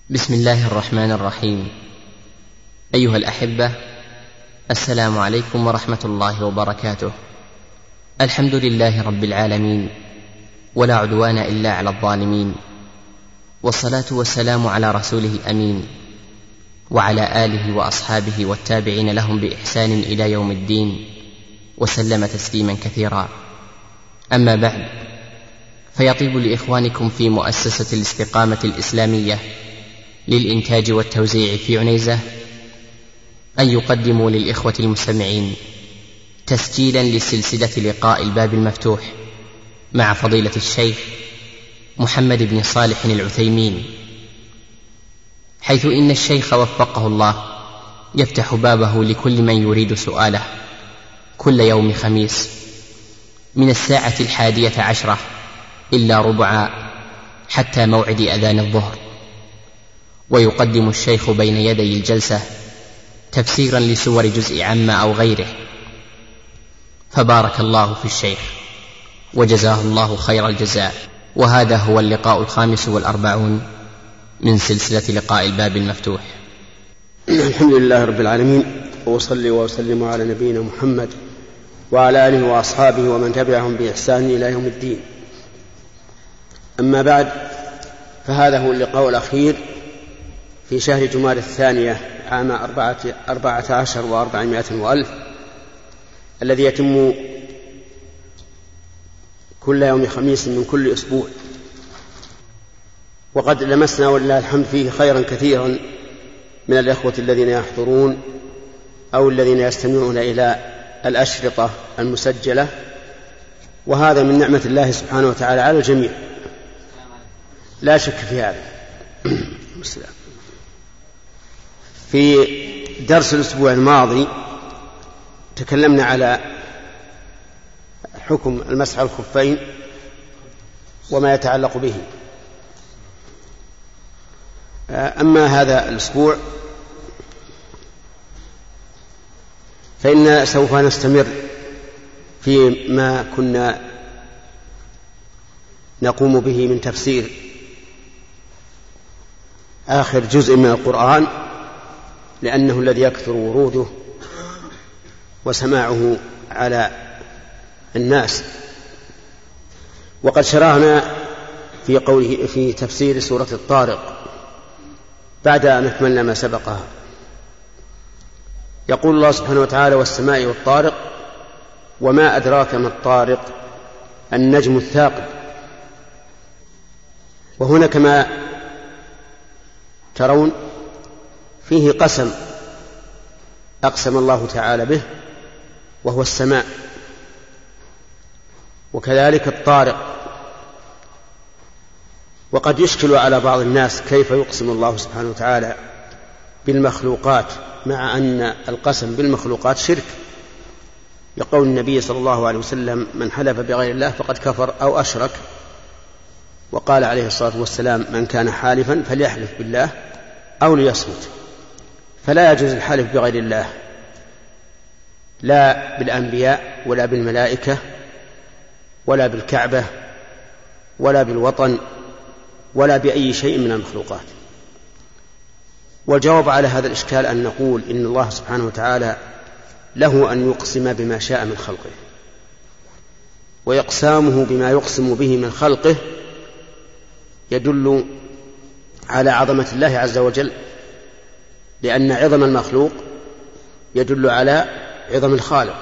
بسم الله الرحمن الرحيم. أيها الأحبة، السلام عليكم ورحمة الله وبركاته. الحمد لله رب العالمين، ولا عدوان إلا على الظالمين، والصلاة والسلام على رسوله الأمين وعلى آله وأصحابه والتابعين لهم بإحسان إلى يوم الدين، وسلم تسليما كثيرا. أما بعد، فيطيب لإخوانكم في مؤسسة الاستقامة الإسلامية للإنتاج والتوزيع في عنيزة أن يقدموا للإخوة المستمعين تسجيلا لسلسلة لقاء الباب المفتوح مع فضيلة الشيخ محمد بن صالح العثيمين، حيث إن الشيخ وفقه الله يفتح بابه لكل من يريد سؤاله كل يوم خميس من 11:10 إلا ربع حتى موعد أذان الظهر، ويقدم الشيخ بين يدي الجلسة تفسيرا لسور جزء عما أو غيره، فبارك الله في الشيخ وجزاه الله خير الجزاء. وهذا هو اللقاء 45 من سلسلة لقاء الباب المفتوح. الحمد لله رب العالمين، وأصلي وأسلم على نبينا محمد وعلى آله وأصحابه ومن تبعهم بإحسان إلى يوم الدين. أما بعد، فهذا هو اللقاء الأخير في شهر جمادى الثانية عام 14 و400 وألف، الذي يتم كل يوم خميس من كل أسبوع. وقد لمسنا ولله الحمد فيه خيرا كثيرا من الإخوة الذين يحضرون أو الذين يستمعون إلى الأشرطة المسجلة، وهذا من نعمة الله سبحانه وتعالى على الجميع، لا شك في هذا. في درس الأسبوع الماضي تكلمنا على حكم المسح على الخفين وما يتعلق به. أما هذا الأسبوع فإن سوف نستمر فيما كنا نقوم به من تفسير آخر جزء من القرآن، لأنه الذي يكثر وروده وسماعه على الناس. وقد شرعنا في قوله في تفسير سورة الطارق بعد أن أكملنا ما سبقها. يقول الله سبحانه وتعالى: والسماء والطارق وما أدراك ما الطارق النجم الثاقب. وهنا كما ترون فيه قسم أقسم الله تعالى به، وهو السماء، وكذلك الطارق. وقد يشكل على بعض الناس كيف يقسم الله سبحانه وتعالى بالمخلوقات مع أن القسم بالمخلوقات شرك، لقول النبي صلى الله عليه وسلم: من حلف بغير الله فقد كفر أو أشرك. وقال عليه الصلاة والسلام: من كان حالفا فليحلف بالله أو ليصمت. فلا يجوز الحلف بغير الله، لا بالأنبياء ولا بالملائكة ولا بالكعبة ولا بالوطن ولا بأي شيء من المخلوقات. والجواب على هذا الإشكال أن نقول إن الله سبحانه وتعالى له أن يقسم بما شاء من خلقه، ويقسامه بما يقسم به من خلقه يدل على عظمة الله عز وجل، لأن عظم المخلوق يدل على عظم الخالق.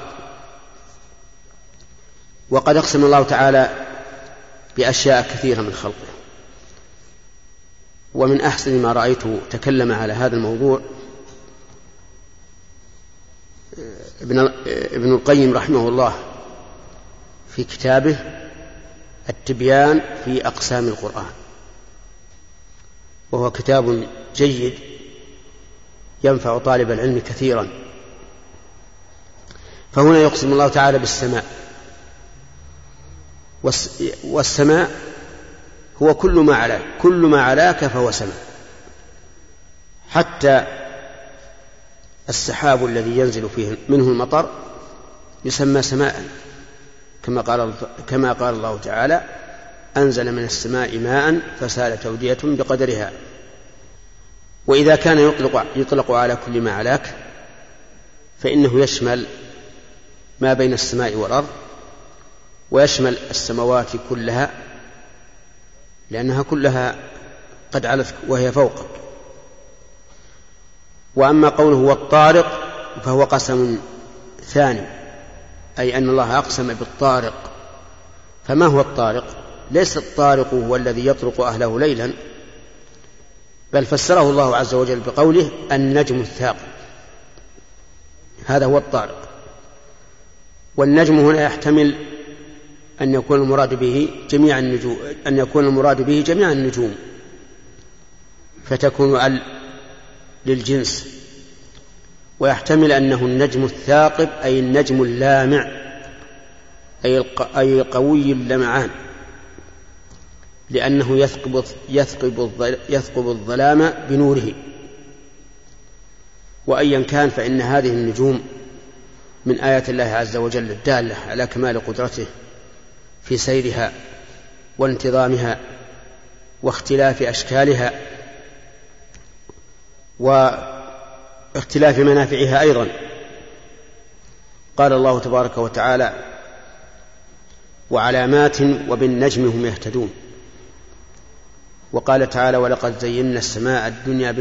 وقد أقسم الله تعالى بأشياء كثيرة من خلقه. ومن أحسن ما رأيته تكلم على هذا الموضوع ابن القيم رحمه الله في كتابه التبيان في أقسام القرآن، وهو كتاب جيد ينفع طالب العلم كثيرا. فهنا يقسم الله تعالى بالسماء، والسماء هو كل ما علاك، كل ما علاك فهو سماء، حتى السحاب الذي ينزل فيه منه المطر يسمى سماء، كما قال الله تعالى: أنزل من السماء ماء فسالت أودية بقدرها. وإذا كان يطلق على كل ما علاك فإنه يشمل ما بين السماء والأرض، ويشمل السماوات كلها لأنها كلها قد علت وهي فوقك. وأما قوله والطارق فهو قسم ثاني، أي أن الله أقسم بالطارق. فما هو الطارق؟ ليس الطارق هو الذي يطرق أهله ليلا، بل فسره الله عز وجل بقوله النجم الثاقب، هذا هو الطارق. والنجم هنا يحتمل أن يكون المراد به جميع النجوم، فتكون للجنس. ويحتمل أنه النجم الثاقب أي النجم اللامع، أي قوي اللمعان، لأنه يثقب الظلام بنوره. وأيا كان فإن هذه النجوم من آيات الله عز وجل الدالة على كمال قدرته في سيرها وانتظامها واختلاف أشكالها واختلاف منافعها أيضا. قال الله تبارك وتعالى وعلامات وبالنجم هم يهتدون. وقال تعالى ولقد زينا السماء الدنيا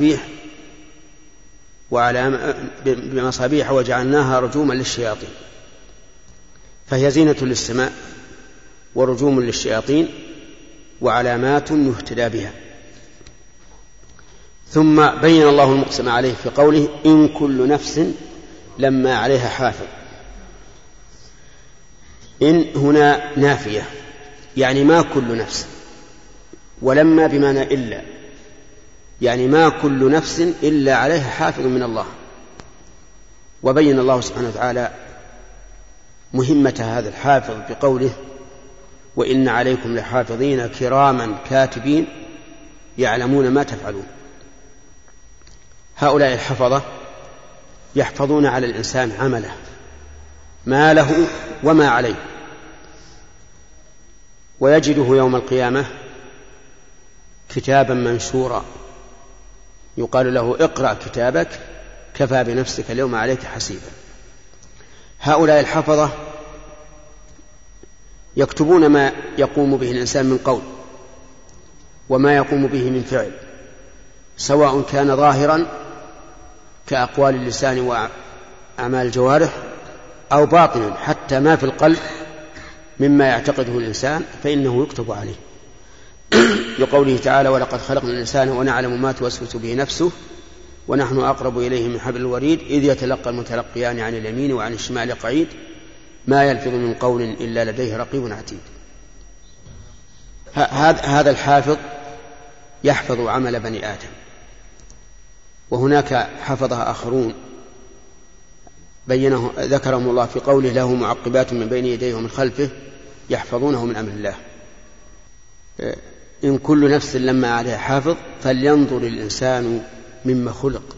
بمصابيح وجعلناها رجوما للشياطين. فهي زينة للسماء ورجوم للشياطين وعلامات يهتدى بها. ثم بين الله المقسم عليه في قوله إن كل نفس لما عليها حافظ. إن هنا نافية، يعني ما كل نفس، ولما بمعنى إلا، يعني ما كل نفس إلا عليها حافظ من الله. وبين الله سبحانه وتعالى مهمة هذا الحافظ بقوله وإن عليكم لحافظين كراما كاتبين يعلمون ما تفعلون. هؤلاء الحفظة يحفظون على الإنسان عمله، ما له وما عليه، ويجده يوم القيامة كتابا منشورا يقال له اقرأ كتابك كفى بنفسك اليوم عليك حسيبا. هؤلاء الحفظة يكتبون ما يقوم به الإنسان من قول وما يقوم به من فعل، سواء كان ظاهرا كأقوال اللسان وأعمال الجوارح أو باطنا حتى ما في القلب مما يعتقده الإنسان فإنه يكتب عليه. لقوله تعالى ولقد خلقنا الإنسان ونعلم ما توسوس به نفسه ونحن أقرب إليه من حبل الوريد إذ يتلقى المتلقيان عن اليمين وعن الشمال قعيد ما يلفظ من قول إلا لديه رقيب عتيد. هذا الحافظ يحفظ عمل بني آدم. وهناك حفظها آخرون ذكرهم الله في قوله له معقبات من بين يديه ومن خلفه يحفظونه من أمر الله. إن كل نفس لما عليها حافظ فلينظر الإنسان مما خلق.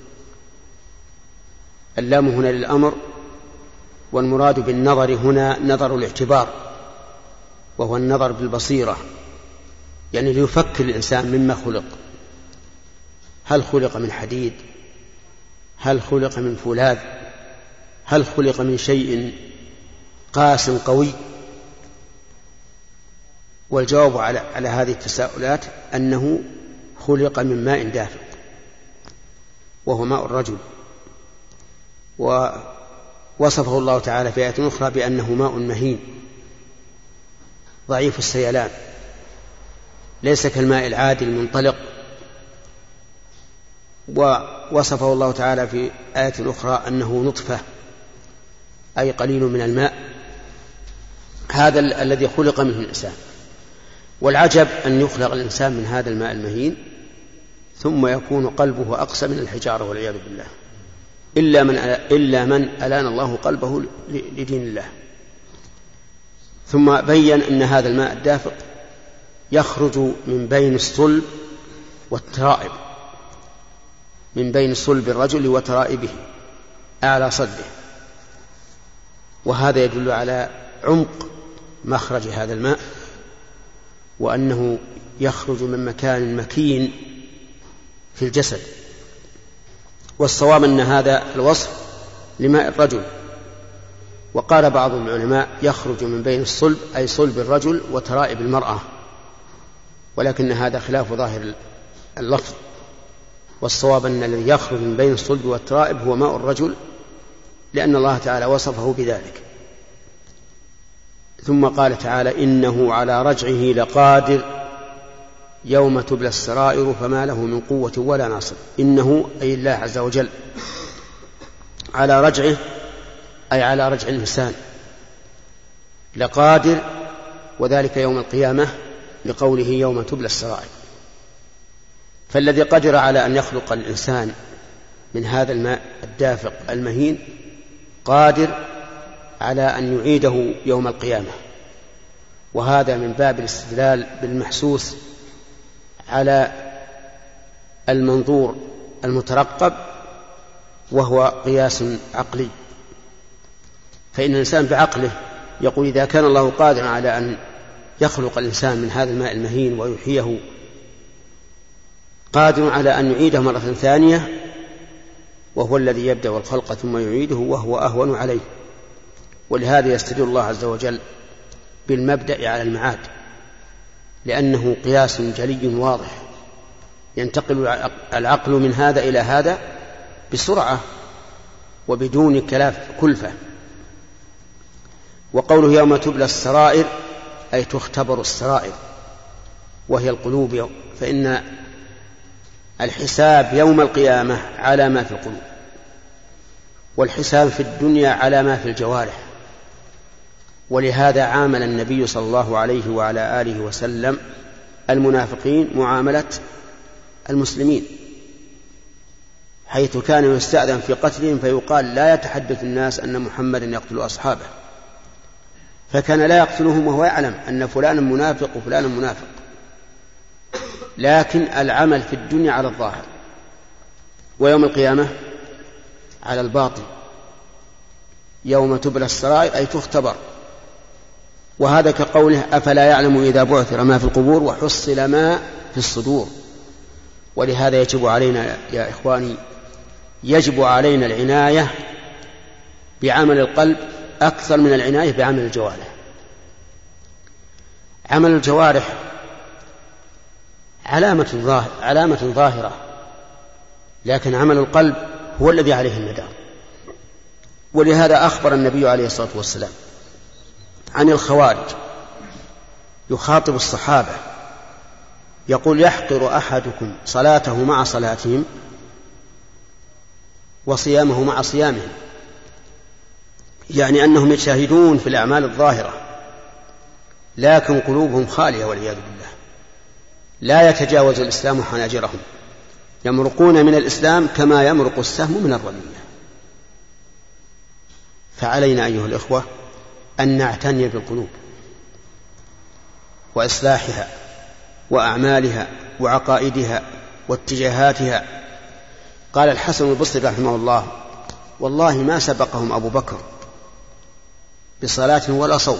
اللام هنا للأمر، والمراد بالنظر هنا نظر الاعتبار، وهو النظر بالبصيرة، يعني ليفكر الإنسان مما خلق. هل خلق من حديد؟ هل خلق من فولاذ؟ هل خلق من شيء قاس قوي؟ والجواب على هذه التساؤلات أنه خلق من ماء دافق وهو ماء الرجل. ووصفه الله تعالى في آية أخرى بأنه ماء مهين ضعيف السيلان ليس كالماء العادي المنطلق. ووصفه الله تعالى في آية أخرى أنه نطفة أي قليل من الماء. هذا الذي خلق منه الإنسان. والعجب أن يخلق الإنسان من هذا الماء المهين ثم يكون قلبه أقسى من الحجارة والعياذ بالله، إلا من ألان الله قلبه لدين الله. ثم بين أن هذا الماء الدافق يخرج من بين الصلب والترائب، من بين صلب الرجل وترائبه أعلى صدره. وهذا يدل على عمق مخرج هذا الماء، وأنه يخرج من مكان مكين في الجسد والصواب أن هذا الوصف لماء الرجل. وقال بعض العلماء يخرج من بين الصلب أي صلب الرجل وترائب المرأة، ولكن هذا خلاف ظاهر اللفظ، والصواب أن الذي يخرج من بين الصلب والترائب هو ماء الرجل، لأن الله تعالى وصفه بذلك. ثم قال تعالى إنه على رجعه لقادر يوم تبلى السرائر فما له من قوة ولا ناصر. إنه أي الله عز وجل على رجعه أي على رجع الإنسان لقادر، وذلك يوم القيامة لقوله يوم تبلى السرائر. فالذي قدر على أن يخلق الإنسان من هذا الماء الدافق المهين قادر على أن يعيده يوم القيامة، وهذا من باب الاستدلال بالمحسوس على المنظور المترقب، وهو قياس عقلي. فإن الإنسان بعقله يقول إذا كان الله قادر على أن يخلق الإنسان من هذا الماء المهين ويحييه، قادر على أن يعيده مرة ثانية، وهو الذي يبدأ الخلق ثم يعيده وهو أهون عليه. ولهذا يستدل الله عز وجل بالمبدأ على المعاد، لأنه قياس جلي واضح ينتقل العقل من هذا إلى هذا بسرعة وبدون كلفة. وقوله يوم تبلى السرائر أي تختبر السرائر وهي القلوب، فإن الحساب يوم القيامة على ما في القلوب، والحساب في الدنيا على ما في الجوارح. ولهذا عامل النبي صلى الله عليه وعلى آله وسلم المنافقين معاملة المسلمين، حيث كان يستأذن في قتلهم فيقال لا يتحدث الناس أن محمدا يقتل أصحابه، فكان لا يقتلهم وهو يعلم أن فلانا منافق وفلانا منافق، لكن العمل في الدنيا على الظاهر، ويوم القيامة على الباطن. يوم تبلى السرائر أي تختبر. وهذا كقوله أفلا يعلم إذا بعثر ما في القبور وحصل ما في الصدور. ولهذا يجب علينا يا إخواني، يجب علينا العناية بعمل القلب أكثر من العناية بعمل الجوارح. عمل الجوارح علامة ظاهرة، لكن عمل القلب هو الذي عليه المدار. ولهذا أخبر النبي عليه الصلاة والسلام عن الخوارج، يخاطب الصحابة يقول يحقر أحدكم صلاته مع صلاتهم وصيامه مع صيامهم، يعني أنهم يشاهدون في الأعمال الظاهرة لكن قلوبهم خالية والعياذ بالله، لا يتجاوز الإسلام حناجرهم، يمرقون من الإسلام كما يمرق السهم من الرمية. فعلينا أيها الإخوة أن نعتني بالقلوب وإصلاحها وأعمالها وعقائدها واتجاهاتها. قال الحسن البصري رحمه الله والله ما سبقهم أبو بكر بصلاة ولا صوم،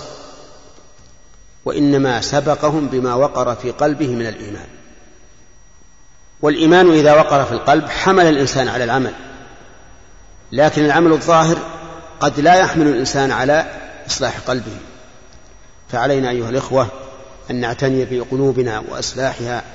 وإنما سبقهم بما وقر في قلبه من الإيمان. والإيمان إذا وقر في القلب حمل الإنسان على العمل، لكن العمل الظاهر قد لا يحمل الإنسان على إصلاح قلبه. فعلينا أيها الإخوة أن نعتني بقلوبنا وإصلاحها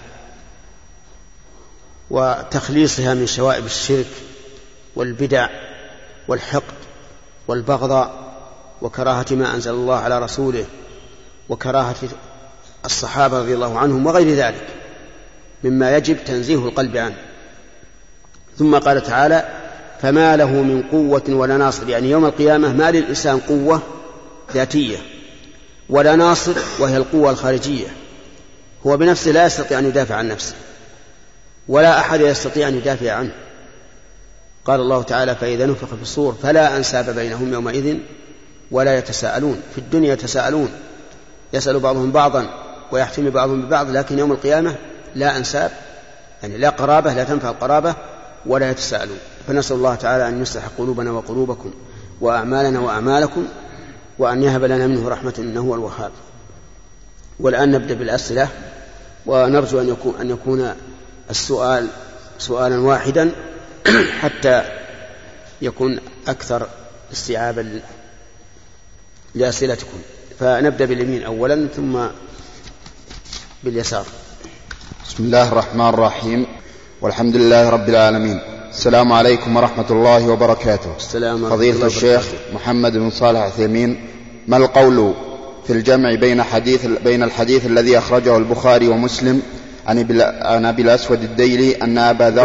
وتخليصها من شوائب الشرك والبدع والحقد والبغضاء وكراهة ما أنزل الله على رسوله وكراهة الصحابة رضي الله عنهم وغير ذلك مما يجب تنزيه القلب عنه. ثم قال تعالى فما له من قوة ولا ناصر، يعني يوم القيامة ما للإنسان قوة ذاتية ولا ناصر وهي القوة الخارجية، هو بنفسه لا يستطيع أن يدافع عن نفسه ولا أحد يستطيع أن يدافع عنه. قال الله تعالى فإذا نفخ في الصور فلا أنساب بينهم يومئذ ولا يتساءلون. في الدنيا يتساءلون، يسأل بعضهم بعضا ويحتمي بعضهم ببعض، لكن يوم القيامة لا أنساب، يعني لا قرابة، لا تنفع القرابة ولا يتساءلون. فنسأل الله تعالى أن يصلح قلوبنا وقلوبكم وأعمالنا وأعمالكم، وأن يهب لنا منه رحمة إنه هو الوهاب. والآن نبدأ بالأسئلة، ونرجو أن يكون السؤال سؤالا واحدا حتى يكون أكثر استيعابا لأسئلتكم. فنبدأ باليمين أولا ثم باليسار. بسم الله الرحمن الرحيم، والحمد لله رب العالمين. السلام عليكم ورحمة الله وبركاته. فضيلة الشيخ محمد بن صالح العثيمين، ما القول في الجمع بين الحديث الذي أخرجه البخاري ومسلم عن أبي الأسود الديلي أن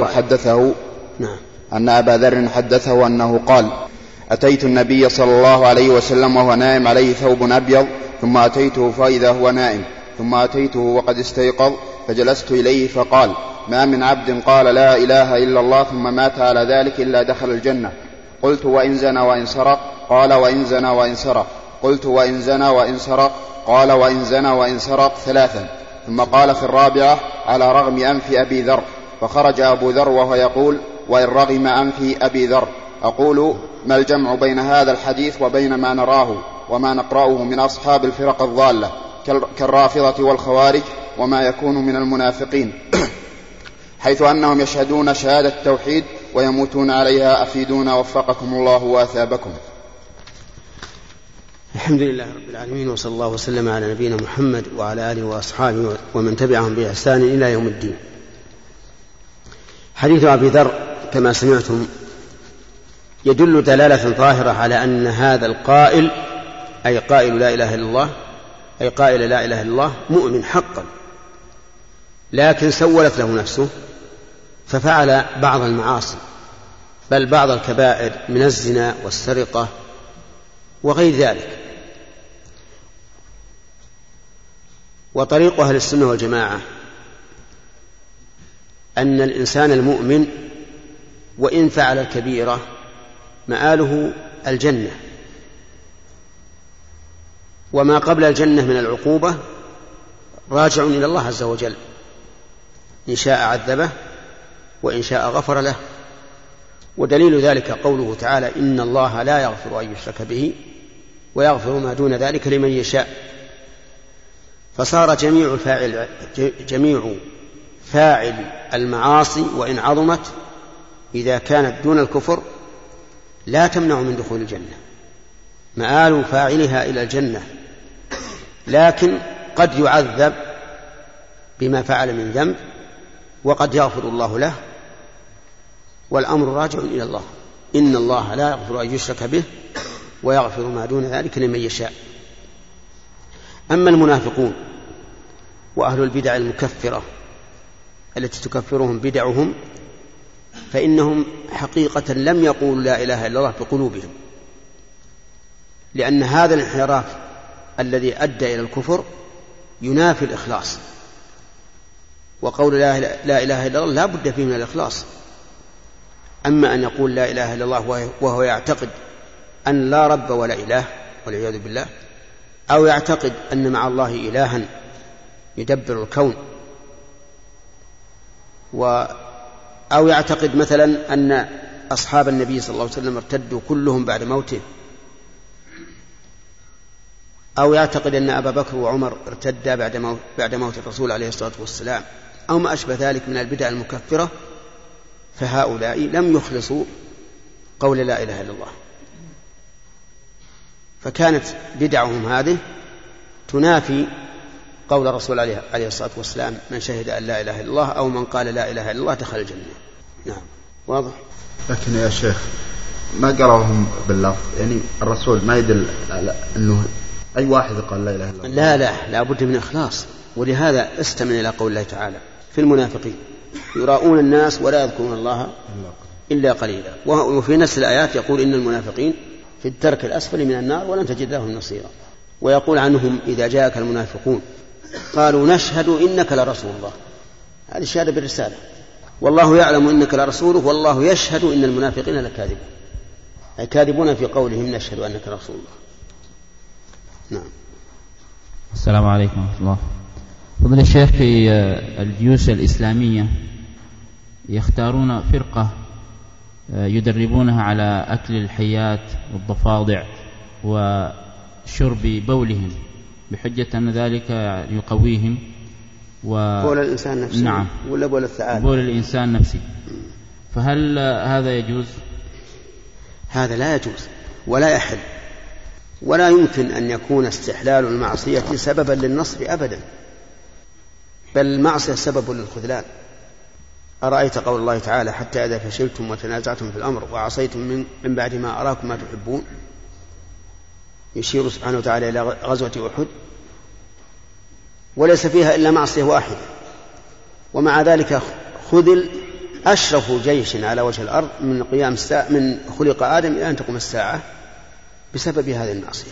أبا ذر حدثه أنه قال: أتيت النبي صلى الله عليه وسلم وهو نائم عليه ثوب أبيض، ثم أتيته فإذا هو نائم، ثم أتيته وقد استيقظ فجلست إليه فقال: ما من عبد قال لا إله إلا الله ثم مات على ذلك إلا دخل الجنة. قلت: وإن زنى وإن سرق؟ قال: وإن زنى وإن سرق. قلت: وإن زنى وإن سرق؟ قال: وإن زنى وإن سرق 3. ثم قال في الرابعة: على رغم أنف أبي ذر. فخرج أبو ذر وهو يقول: وإن رغم أنف أبي ذر. أقول: ما الجمع بين هذا الحديث وبين ما نراه وما نقرأه من أصحاب الفرق الضالة كالرافضة والخوارج وما يكون من المنافقين حيث أنهم يشهدون شهادة التوحيد ويموتون عليها؟ أفيدونا وفقكم الله وأثابكم. الحمد لله رب العالمين، وصلى الله وسلم على نبينا محمد وعلى آله وأصحابه ومن تبعهم بإحسان إلى يوم الدين. حديث أبي ذر كما سمعتم يدل دلالة ظاهرة على أن هذا القائل، أي قائل لا إله إلا الله، أي قائل لا إله إلا الله، مؤمن حقا، لكن سولت له نفسه ففعل بعض المعاصي، بل بعض الكبائر من الزنا والسرقة وغير ذلك. وطريق أهل السنة والجماعة أن الإنسان المؤمن وإن فعل الكبيرة مآله الجنة، وما قبل الجنة من العقوبة راجع إلى الله عز وجل، إن شاء عذبه وإن شاء غفر له. ودليل ذلك قوله تعالى: إن الله لا يغفر أن يشرك به ويغفر ما دون ذلك لمن يشاء. فصار جميع فاعل المعاصي وإن عظمت إذا كانت دون الكفر لا تمنع من دخول الجنة، مآل فاعلها إلى الجنة، لكن قد يعذب بما فعل من ذنب وقد يغفر الله له، والأمر راجع إلى الله. إن الله لا يغفر أن يشرك به ويغفر ما دون ذلك لمن يشاء. أما المنافقون وأهل البدع المكفرة التي تكفرهم بدعهم فإنهم حقيقة لم يقولوا لا إله إلا الله بقلوبهم، لأن هذا الانحراف الذي أدى إلى الكفر ينافي الإخلاص، وقول لا إله إلا الله لا بد فيه من الإخلاص. أما أن يقول لا إله إلا الله وهو يعتقد أن لا رب ولا إله والعياذ بالله، أو يعتقد أن مع الله إلها يدبر الكون، أو يعتقد مثلا أن أصحاب النبي صلى الله عليه وسلم ارتدوا كلهم بعد موته، أو يعتقد أن أبا بكر وعمر ارتدا بعد موت الرسول عليه الصلاة والسلام، أو ما أشبه ذلك من البدع المكفرة، فهؤلاء لم يخلصوا قول لا إله إلا الله، فكانت بدعهم هذه تنافي قول الرسول عليه الصلاة والسلام: من شهد أن لا إله إلا الله أو من قال لا إله إلا الله دخل الجنة. نعم، واضح. لكن يا شيخ ما قرأهم باللفظ، يعني الرسول ما يدل على أنه أي واحد قال لا إله إلا الله. لا بد من إخلاص. ولهذا استمع إلى قول الله تعالى في المنافقين: يراؤون الناس ولا يذكرون الله إلا قليلا. وفي نفس الآيات يقول: إن المنافقين في الدرك الأسفل من النار ولن تجد لهم نصيرا. ويقول عنهم: إذا جاءك المنافقون قالوا نشهد إنك لرسول الله. هذه الشهادة بالرسالة، والله يعلم إنك لرسوله والله يشهد إن المنافقين لكاذبون، أي كاذبون في قولهم نشهد أنك رسول الله. نعم. السلام عليكم ورحمة الله. فضل الشيخ، في الجيوش الإسلامية يختارون فرقة يدربونها على أكل الحيات والضفادع وشرب بولهم بحجة أن ذلك يقويهم بول الإنسان نفسه. نعم، ولا بول الثعالب؟ بول الإنسان نفسه. فهل هذا يجوز؟ هذا لا يجوز ولا يحل، ولا يمكن أن يكون استحلال المعصية سببا للنصر أبدا، بل المعصية سبب للخذلان. أرأيت قول الله تعالى: حتى إذا فشلتم وتنازعتم في الأمر وعصيتم من بعد ما أراكم ما تحبون، يشير سبحانه وتعالى إلى غزوة أحد، وليس فيها إلا معصية واحدة، ومع ذلك خذل أشرف جيش على وجه الأرض من قيام الساعة، من خلق آدم إلى أن تقوم الساعة، بسبب هذه المعصية.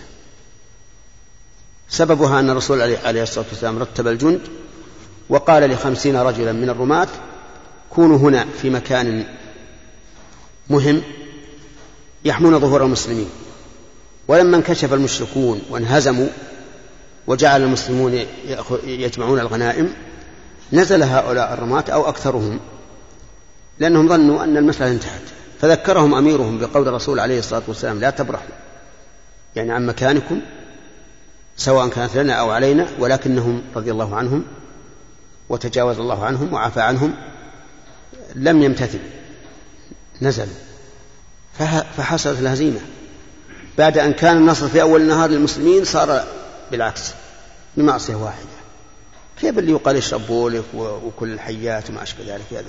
سببها أن الرسول عليه الصلاة والسلام رتب الجند وقال ل50 رجلا من الرماة: كونوا هنا في مكان مهم يحمون ظهور المسلمين. ولما انكشف المشركون وانهزموا وجعل المسلمون يجمعون الغنائم، نزل هؤلاء الرماة أو أكثرهم، لأنهم ظنوا أن المسألة انتهت، فذكرهم أميرهم بقول الرسول عليه الصلاة والسلام: لا تبرحوا، يعني عن مكانكم سواء كانت لنا أو علينا، ولكنهم رضي الله عنهم وتجاوز الله عنهم وعفى عنهم لم يمتثلوا، نزلوا، فحصلت الهزيمة. بعد أن كان النصر في أول النهار للمسلمين صار بالعكس بمعصية واحدة. كيف اللي يقال اشرب بولك وكل الحيات وما أشبه ذلك؟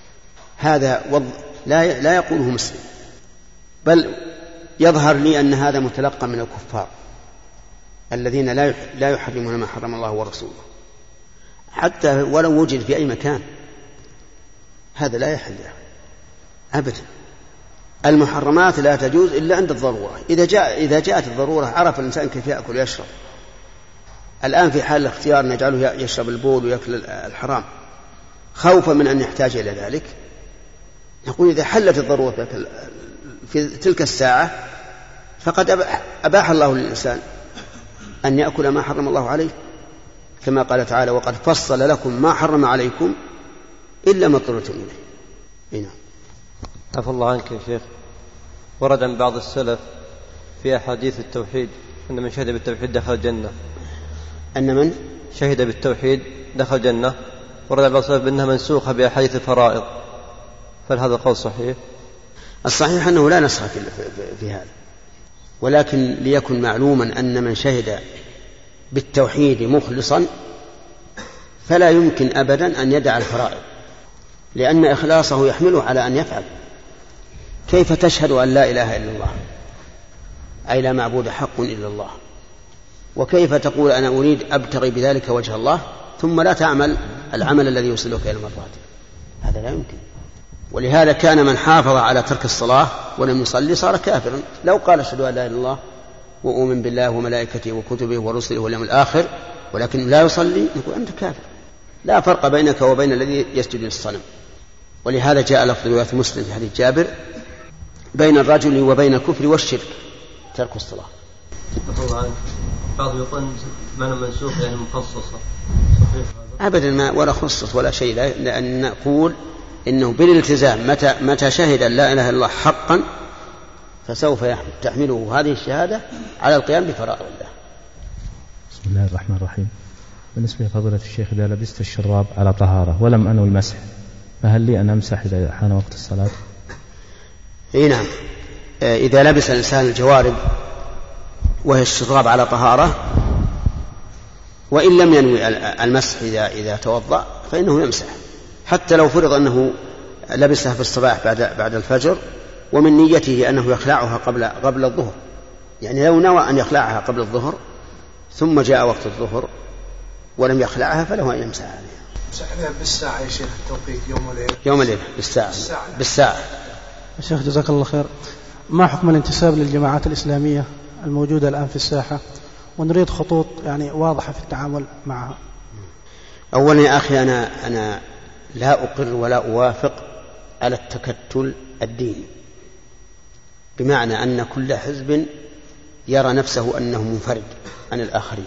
هذا لا يقوله مسلم، بل يظهر لي أن هذا متلقى من الكفار الذين لا يحرمون ما حرم الله ورسوله، حتى ولو وجد في أي مكان. هذا لا يحل أبدا. المحرمات لا تجوز إلا عند الضرورة. إذا جاءت الضرورة عرف الإنسان كيف يأكل ويشرب. الآن في حال الاختيار نجعله يشرب البول ويأكل الحرام خوفا من أن يحتاج إلى ذلك، نقول إذا حلت الضرورة في تلك الساعة فقد أباح الله للإنسان أن يأكل ما حرم الله عليه، كما قال تعالى: وقد فصل لكم ما حرم عليكم إلا ما اضطررتم إليه. نعم. عفى الله عنك يا شيخ، ورد عن بعض السلف في أحاديث التوحيد أن من شهد بالتوحيد دخل الجنة. أن من شهد بالتوحيد دخل الجنة. ورد عن بعض السلف بأنها منسوخة بأحاديث الفرائض، فهل هذا القول صحيح؟ الصحيح أنه لا نسخ في هذا، ولكن ليكن معلوما أن من شهد بالتوحيد مخلصا فلا يمكن أبدا أن يدع الفرائض، لأن إخلاصه يحمله على أن يفعل. كيف تشهد أن لا إله إلا الله، أي لا معبود حق إلا الله، وكيف تقول أنا أريد أبتغي بذلك وجه الله ثم لا تعمل العمل الذي يوصلك إلى المرضات؟ هذا لا يمكن. ولهذا كان من حافظ على ترك الصلاة ولم يصلي صار كافرا. لو قال أشهد أن لا إله إلا الله وأؤمن بالله وملائكته وكتبه ورسله واليوم الآخر ولكن لا يصلي، نقول أنت كافر. لا فرق بينك وبين الذي يسجد للصنم. ولهذا جاء لفظ رواية مسلم في حديث جابر: بين الرجل وبين الكفر والشرك ترك الصلاة. بعض يقول معنى منسوخ يعني مخصصة، صحيح؟ أبدا ما ولا خصص ولا شيء، لأن نقول إنه بالالتزام متى شهد لا إله إلا الله حقا فسوف تحمله هذه الشهادة على القيام بفرائض الله. بسم الله الرحمن الرحيم. بالنسبة لفضيلة الشيخ، إذا لبست الشراب على طهارة ولم أنوي المسح فهل لي أن أمسح إذا حان وقت الصلاة؟ إيه نعم. إذا لبس الإنسان الجوارب وهي الشراب على طهارة وإن لم ينوي المسح إذا توضأ فإنه يمسح، حتى لو فرض أنه لبسها في الصباح بعد الفجر ومن نيته أنه يخلعها قبل الظهر، يعني لو نوى أن يخلعها قبل الظهر ثم جاء وقت الظهر ولم يخلعها فله أن يمسح عليها. يمسح عليها بالساعة يا شيخ، التوقيت يوم وليلة؟ يوم وليلة بالساعة. يا شيخ جزاك الله خير، ما حكم الانتساب للجماعات الإسلامية الموجودة الآن في الساحة ونريد خطوط يعني واضحة في التعامل معها؟ أولا يا أخي أنا لا أقر ولا أوافق على التكتل الديني، بمعنى أن كل حزب يرى نفسه أنه منفرد عن الآخرين،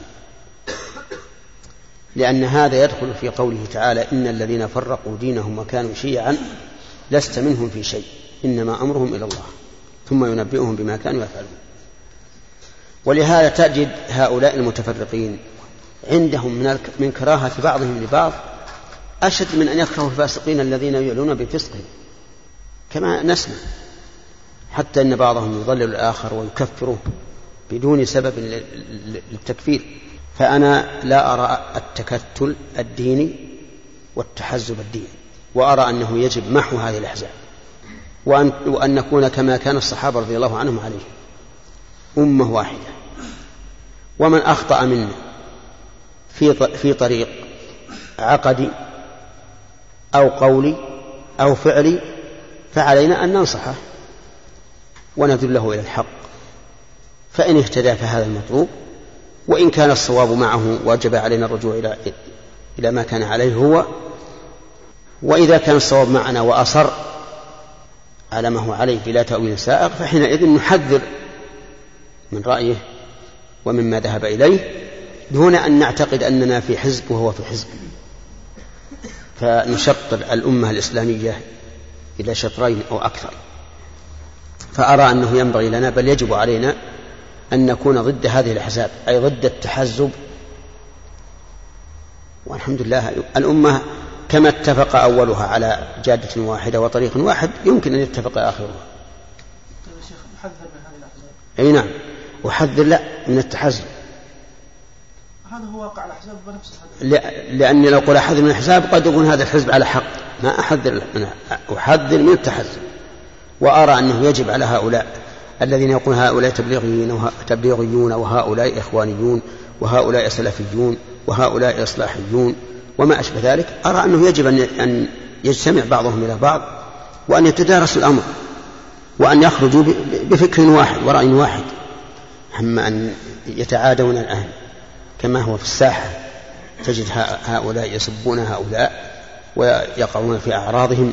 لأن هذا يدخل في قوله تعالى: إن الذين فرقوا دينهم وكانوا شيعا لست منهم في شيء إنما أمرهم إلى الله ثم ينبئهم بما كانوا يفعلون. ولهذا تجد هؤلاء المتفرقين عندهم من كراهة بعضهم لبعض أشد من أن يكرهوا الفاسقين الذين يعلنون بفسقهم. كما نسمع حتى أن بعضهم يضلل الآخر ويكفره بدون سبب للتكفير. فأنا لا أرى التكتل الديني والتحزب الديني، وأرى أنه يجب محو هذه الأحزاب، وأن نكون كما كان الصحابة رضي الله عنهم عليه، أمة واحدة. ومن أخطأ منا في طريق عقدي أو قولي أو فعلي فعلينا أن ننصحه وندله إلى الحق، فإن اهتدى فهذا المطلوب، وإن كان الصواب معه وجب علينا الرجوع إلى ما كان عليه هو، وإذا كان الصواب معنا وأصر على ما هو عليه بلا تأويل سائغ فحينئذ نحذر من رأيه ومما ذهب إليه دون أن نعتقد أننا في حزب وهو في حزب، فنشطر الأمة الإسلامية إلى شطرين أو أكثر. فأرى أنه ينبغي لنا بل يجب علينا أن نكون ضد هذه الأحزاب، أي ضد التحزب. والحمد لله الأمة كما اتفق أولها على جادة واحدة وطريق واحد يمكن أن يتفق آخرها. أحذر من هذه الأحزاب. أي نعم، أحذر لا من التحزب. هذا هو واقع الأحزاب بنفسها. لأني لو قل أحذر من الأحزاب قد يكون هذا الحزب على حق، ما أحذر من التحزب. وأرى أنه يجب على هؤلاء الذين يقولون هؤلاء تبليغيون وهؤلاء إخوانيون وهؤلاء سلفيون وهؤلاء إصلاحيون وما أشبه ذلك، أرى أنه يجب أن يجتمع بعضهم إلى بعض وأن يتدارسوا الأمر وأن يخرجوا بفكر واحد ورأي واحد، أما أن يتعادون الآن كما هو في الساحة. تجد هؤلاء يسبون هؤلاء ويقعون في أعراضهم،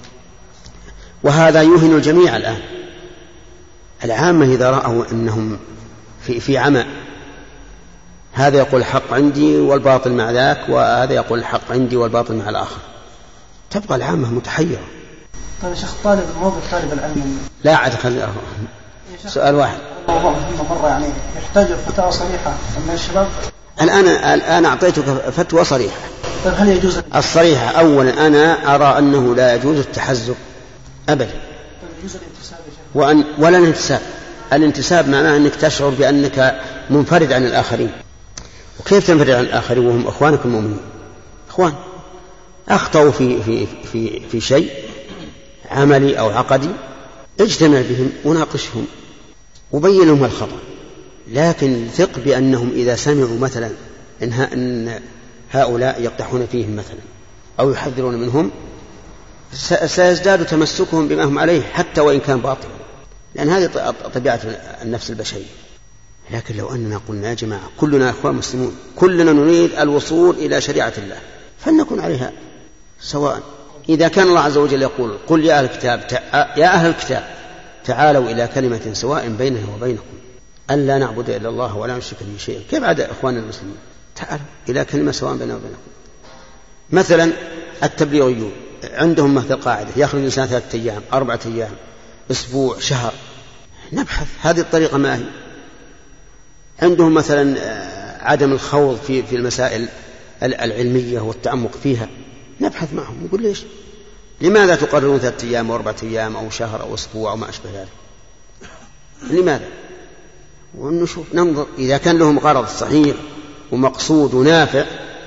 وهذا يوهن الجميع الآن. العامة إذا رأوا أنهم في عمى، هذا يقول الحق عندي والباطل مع ذاك، وهذا يقول الحق عندي والباطل مع الآخر، تبقى العامة متحيرة. طيب يا شيخ، موضوع طالب العلم لا عاد خلي سؤال واحد. الموضوع مرة يعني يحتاج فتوى صريحة من الشباب. الآن أعطيتك فتوى صريحة. طيب هل يجوز الصريحة؟ أولا أنا أرى أنه لا يجوز التحزب أبدا. طيب يجوز الانتساب يا شيخ؟ ولا الانتساب. الانتساب معناه أنك تشعر بأنك منفرد عن الآخرين. وكيف تنفرد عن الآخرين وهم أخوانك المؤمنين؟ أخوان أخطأوا في شيء عملي أو عقدي، اجتمع بهم وناقشهم وبين لهم الخطأ، لكن ثق بأنهم إذا سمعوا مثلا إن هؤلاء يقدحون فيهم مثلا أو يحذرون منهم سيزداد تمسكهم بما هم عليه حتى وإن كان باطلا، لأن هذه طبيعة النفس البشرية. لكن لو أننا قلنا يا جماعة كلنا أخوان مسلمون، كلنا نريد الوصول إلى شريعة الله، فلنكن عليها سواء. إذا كان الله عز وجل يقول قل يا أهل الكتاب تعالوا إلى كلمة سواء بيننا وبينكم ألا نعبد إلا الله ولا نشرك به شيئا، كيف عاد إخواننا المسلمين؟ تعالوا إلى كلمة سواء بيننا وبينكم. مثلا التبليغيون عندهم مثل قاعدة يخرج الإنسان 3 أيام 4 أيام أسبوع شهر، نبحث هذه الطريقة ما هي. عندهم مثلا عدم الخوض في المسائل العلمية والتعمق فيها، نبحث معهم نقول ليش لماذا تقررون 3 أيام و4 أيام أو شهر أو أسبوع أو ما أشبه ذلك؟ لماذا؟ ونشوف ننظر إذا كان لهم غرض صحيح ومقصود ونافع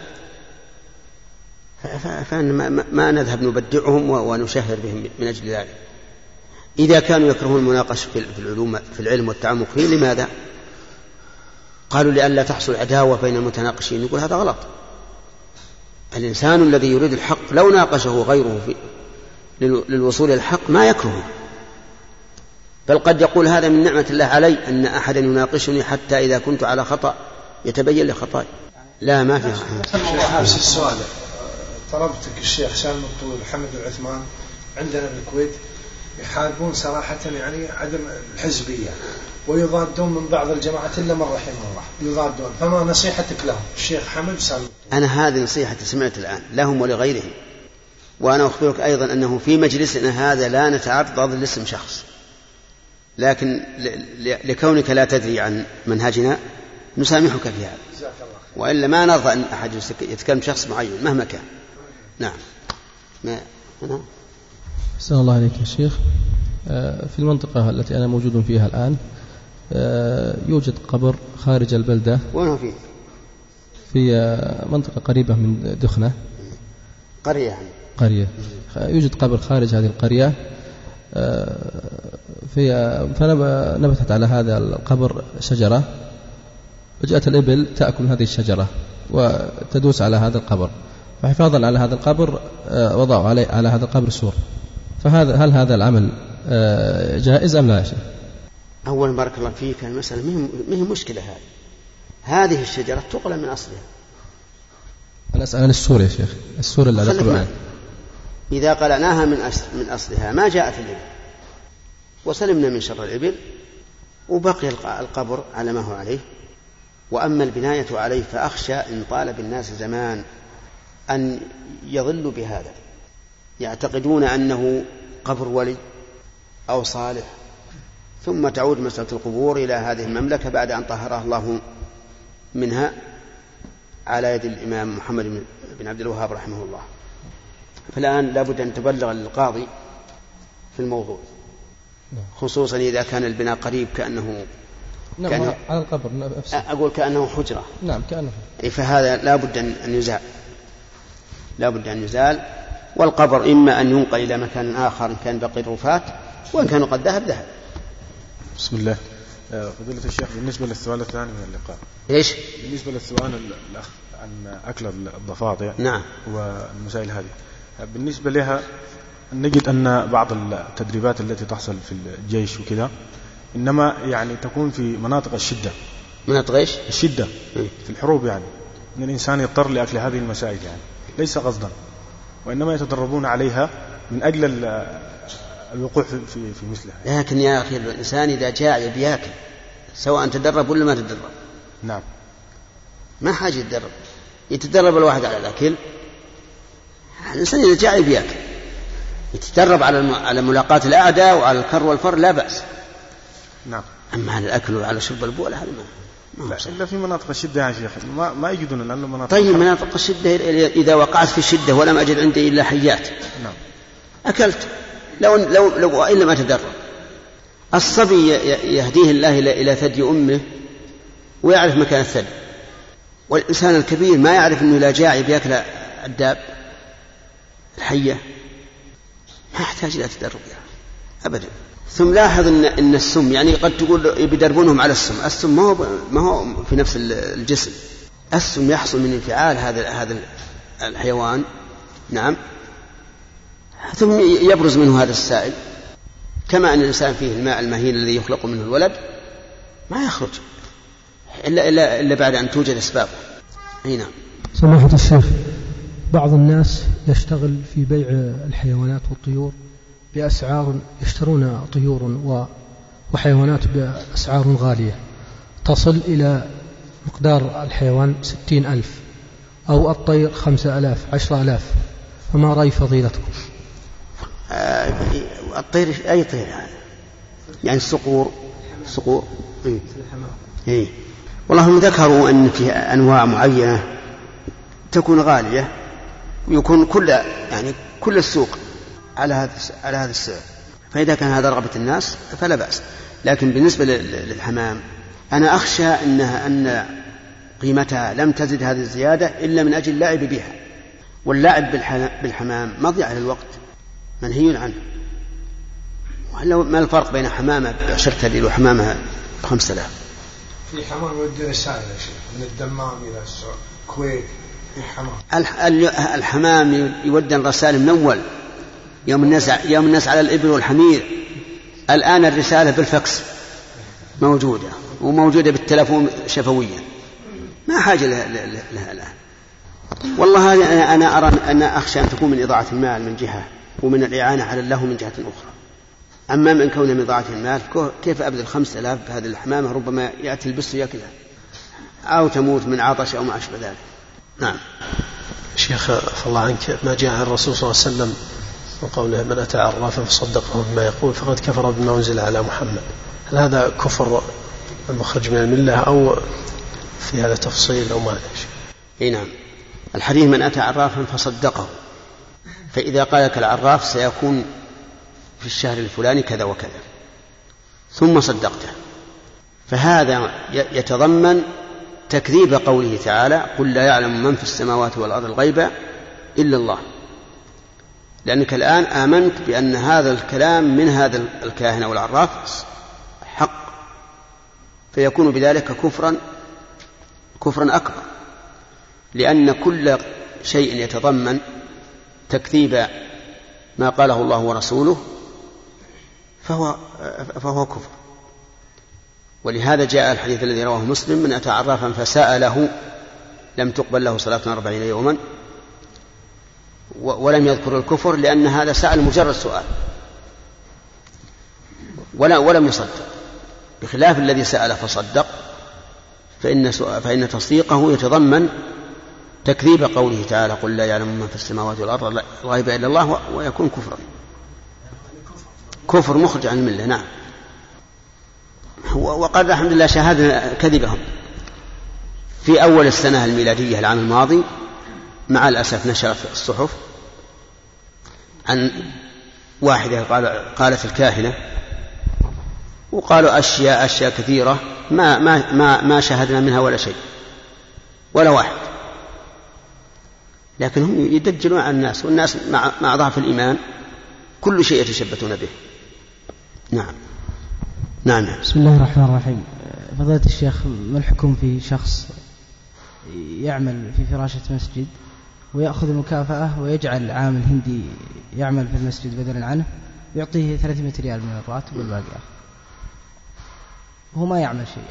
فما نذهب نبدعهم ونشهر بهم من أجل ذلك. إذا كانوا يكرهون المناقشة في العلم والتعمق فيه، لماذا؟ قالوا لئلا تحصل عداوة بين المتناقشين. نقول هذا غلط. الإنسان الذي يريد الحق لو ناقشه غيره للوصول إلى الحق ما يكرهه، بل قد يقول هذا من نعمة الله علي أن أحدا يناقشني حتى إذا كنت على خطأ يتبين لي خطأي. لا ما فيها. نفس السؤال طلبتك الشيخ سالم الطويل وحمد العثمان عندنا بالكويت يحاربون صراحة يعني عدم الحزبية ويضادون من بعض الجماعات إلا من رحمه الله يضادون، فما نصيحتك لهم الشيخ حمد سالم؟ أنا هذه نصيحتي سمعت الآن لهم ولغيرهم، وأنا أخبرك أيضا أنه في مجلسنا هذا لا نتعرض لاسم شخص، لكن لكونك لا تدري عن منهجنا نسامحك في هذا، وإلا ما نرضى أن أحد يتكلم شخص معين مهما كان. نعم. أحسن الله عليك يا شيخ. في المنطقة التي أنا موجود فيها الآن يوجد قبر خارج البلدة. وين فيه؟ في منطقة قريبة من دخنة. قرية يعني. قرية. يوجد قبر خارج هذه القرية. فنبتت على هذا القبر شجرة، وجاءت الإبل تأكل هذه الشجرة وتدوس على هذا القبر، فحفاظا على هذا القبر وضعوا على هذا القبر سور. هل هذا العمل جائز أم لا يا شيخ؟ أول بارك الله فيك، المسألة ما هي مشكلة. هذه الشجرة تقلع من أصلها. أنا أسأل عن السور يا شيخ، السور اللي على القرآن. إذا قلعناها من أصلها ما جاءت الإبل وسلمنا من شر الإبل، وبقي القبر على ما هو عليه. وأما البناية عليه فأخشى إن طال بالناس زمان أن يضلوا بهذا، يعتقدون أنه قبر ولي أو صالح، ثم تعود مسألة القبور إلى هذه المملكة بعد أن طهرها الله منها على يد الإمام محمد بن عبد الوهاب رحمه الله. فالآن لابد أن تبلغ للقاضي في الموضوع، خصوصا إذا كان البناء قريب كأنه على القبر نفسه. أقول كأنه حجرة. نعم كأنه. فهذا لابد أن يزال، لابد أن يزال. والقبر إما أن ينقل إلى مكان آخر إن كان بقي الرفات، وإن كان قد ذهب. بسم الله. فضيلة الشيخ، بالنسبة للسؤال الثاني من اللقاء. إيش؟ بالنسبة للسؤال الأخ عن أكل الضفادع. نعم. والمسائل هذه، بالنسبة لها نجد أن بعض التدريبات التي تحصل في الجيش وكذا إنما يعني تكون في مناطق الشدة. مناطق إيش؟ الشدة في الحروب، يعني أن الإنسان يضطر لأكل هذه المسائل، يعني ليس قصدا، وإنما يتدربون عليها من أجل الوقوع في مثلها. لكن يا أخي الإنسان إذا جاء بياكل سواء تدرب ولا ما تدرب. نعم. ما حاجة يتدرب الواحد على الأكل. الإنسان إذا جاء بياكل يتدرب على ملاقاة الأعداء وعلى الكر والفر لا بأس. نعم. أما على الأكل وعلى شرب البول هذا ما إلا في مناطق الشدة يا شيخ، ما يجدون لأنه مناطق. طيب مناطق الشدة إذا وقعت في الشدة ولم أجد عندي إلا حيات. نعم. أكلت لو إلا ما تدرب. الصبي يهديه الله إلى ثدي أمه ويعرف مكان الثدي، والإنسان الكبير ما يعرف أنه لا جاعي بيأكل الداب الحية، ما يحتاج إلى تدرب يعني أبدا. ثم لاحظ أن السم، يعني قد تقول بيدربونهم على السم ما هو في نفس الجسم. السم يحصل من انفعال هذا الحيوان. نعم. ثم يبرز منه هذا السائل، كما أن الإنسان فيه الماء المهين الذي يخلق منه الولد ما يخرج إلا بعد أن توجد أسبابه. نعم. سماحة الشيخ، بعض الناس يشتغل في بيع الحيوانات والطيور بأسعار، يشترون طيور وحيوانات بأسعار غالية تصل إلى مقدار الحيوان 60,000 أو الطير 5,000 10,000، فما رأي فضيلتكم؟ الطير أي طير يعني الصقور. إيه. والله هم ذكروا أن في أنواع معينة تكون غالية ويكون كل السوق على هذا السعر، فإذا كان هذا رغبة الناس فلا بأس. لكن بالنسبة للحمام أنا أخشى أن قيمتها لم تزد هذه الزيادة إلا من أجل اللعب بها، واللعب بالحمام مضيعة للوقت منهي عنه. ما الفرق بين حمامة ب10 ريال وحمامة ب5,000؟ في حمام يودي رسالة يا شيخ من الدمام إلى الكويت. الحمام يودي الرسالة من أول يوم الناس على الإبل والحمير. الآن الرسالة بالفكس موجودة، وموجودة بالتلفون شفويا، ما حاجة لها الآن. والله أنا أرى أن أخشى أن تكون من إضاعة المال من جهة، ومن الإعانة على الله من جهة أخرى. أما من كون من إضاعة المال، كيف أبذل 5,000 بهذه الحمامة؟ ربما يأتي البس ويأكلها أو تموت من عطش أو ما أشبه ذلك. نعم. شيخ عفى الله عنك، ما جاء عن الرسول صلى الله عليه وسلم وقوله من أتى عرافا فصدقه بما يقول فقد كفر بما أنزل على محمد، هل هذا كفر المخرج من الملة أو في هذا تفصيل أو ما أدري؟ نعم. الحديث من أتى عرافا فصدقه، فإذا قال لك العراف سيكون في الشهر الفلاني كذا وكذا ثم صدقته، فهذا يتضمن تكذيب قوله تعالى قل لا يعلم من في السماوات والأرض الغيب إلا الله، لأنك الآن آمنت بأن هذا الكلام من هذا الكاهن أو العراف حق، فيكون بذلك كفرا أكبر، لأن كل شيء يتضمن تكذيب ما قاله الله ورسوله فهو كفر. ولهذا جاء الحديث الذي رواه مسلم من أتى عرافا فسأله لم تقبل له صلاة 40 يوما، ولم يذكر الكفر لأن هذا سأل مجرد سؤال ولم يصدق، بخلاف الذي سأل فصدق فإن تصديقه يتضمن تكذيب قوله تعالى قل لا يعلم من في السماوات والأرض الغيب إلا الله، ويكون كفر مخرج عن الملة. نعم. وقد الحمد لله شاهدنا كذبهم في أول السنة الميلادية العام الماضي، مع الأسف نشر في الصحف عن واحدة قالت الكاهنة، وقالوا أشياء كثيرة ما شاهدنا منها ولا شيء ولا واحد، لكن هم يدجلون على الناس، والناس مع ضعف الإيمان كل شيء يتشبثون به. نعم. بسم الله الرحمن الرحيم. فضيلة الشيخ، ما الحكم في شخص يعمل في فراشة مسجد ويأخذ المكافأة ويجعل عامل هندي يعمل في المسجد بدلا عنه ويعطيه 300 ريال من الراتب والباقي وهو ما يعمل شيء؟